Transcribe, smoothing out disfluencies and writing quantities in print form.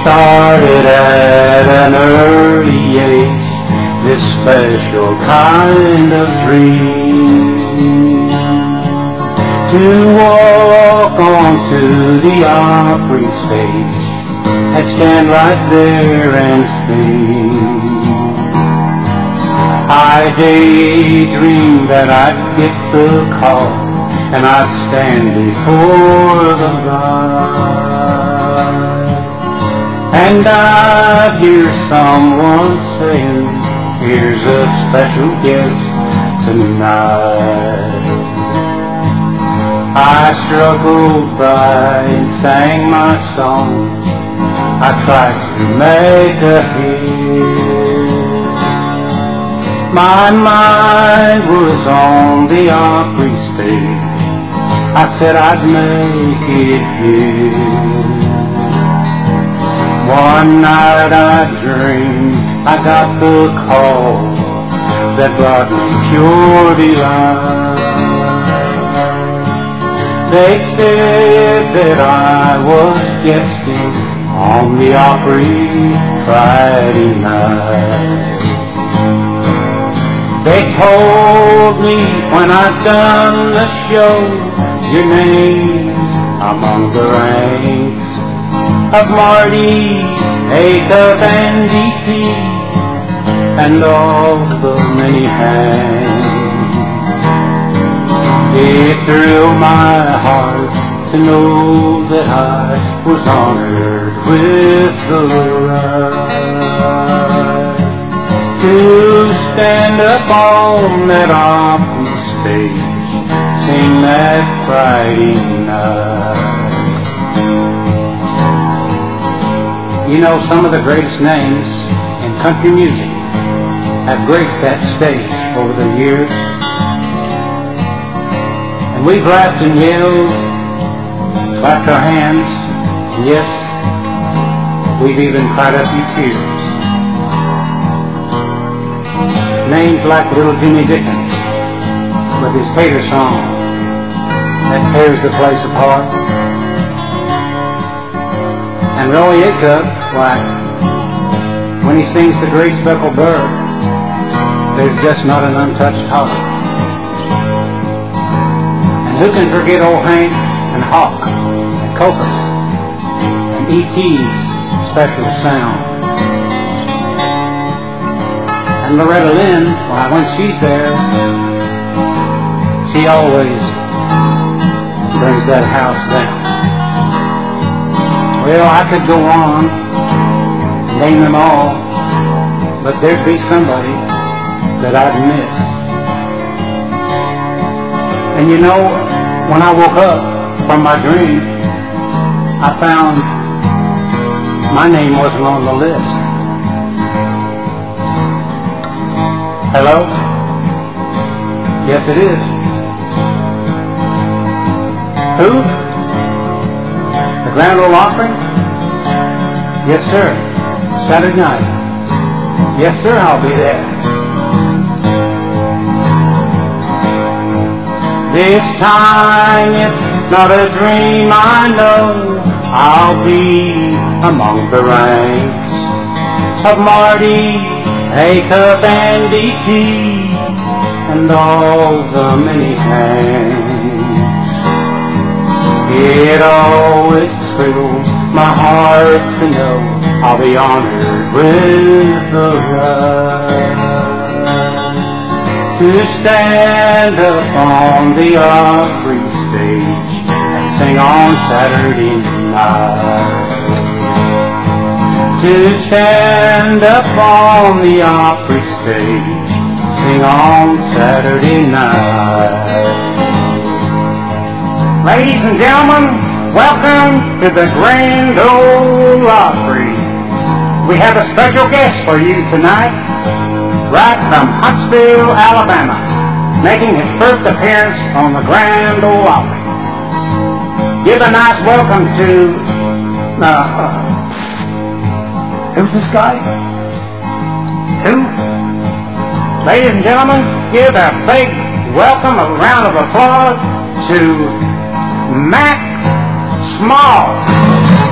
started at an early age, this special kind of dream, to walk onto the Opry stage and stand right there and sing. I daydreamed that I'd get the call and I'd stand before the bride, and I'd hear someone saying, here's a special guest tonight. I struggled by and sang my song. I tried to make a hit. My mind was on the Opry stage. I said I'd make it here. One night I dreamed I got the call that brought me pure delight. They said that I was guesting on the Opry Friday night. They told me when I'd done the show, your name's among the ranks of Marty, Acuff, and D.T., and all the many hands. It thrilled my heart to know that I was honored with the right to stand up on that Opry stage, sing that Friday night. You know, some of the greatest names in country music have graced that stage over the years. And we've laughed and yelled, clapped our hands, and yes, we've even cried a few tears. Names like little Jimmy Dickens with his Tater song that tears the place apart. And Roy Acuff, why, when he sings the Great Speckled Bird, there's just not an untouched heart. And who can forget old Hank and Hawk and Copus and E.T.'s special sound? And Loretta Lynn, why, when she's there, she always brings that house down. Well, I could go on, name them all, but there'd be somebody that I'd miss. And you know, when I woke up from my dream, I found my name wasn't on the list. Hello? Yes, it is. Who? The Grand Ole Opry? Yes, sir. Saturday night. Yes, sir, I'll be there. This time it's not a dream, I know. I'll be among the ranks of Marty, Acuff, and D.T., and all the many hands. It always thrills my heart to know I'll be honored with the right to stand up on the Opry stage and sing on Saturday night. To stand up on the Opry stage, sing on Saturday night. Ladies and gentlemen, welcome to the Grand Ole Opry. We have a special guest for you tonight, right from Huntsville, Alabama, making his first appearance on the Grand Ole Opry. Give a nice welcome to, who's this guy? Who? Ladies and gentlemen, give a big welcome, a round of applause to Mac Small.